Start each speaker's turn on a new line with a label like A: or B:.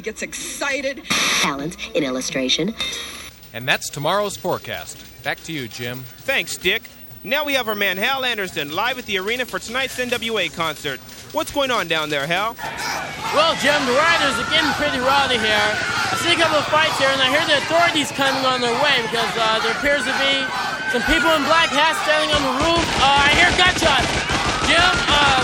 A: gets excited.
B: Talent in illustration.
C: And that's tomorrow's forecast. Back to you, Jim.
D: Thanks, Dick. Now we have our man Hal Anderson live at the arena for tonight's NWA concert. What's going on down there, Hal?
E: Well, Jim, the riders are getting pretty rowdy here. I see a couple of fights here, and I hear the authorities coming on their way because there appears to be some people in black hats standing on the roof. I hear gunshots. Jim,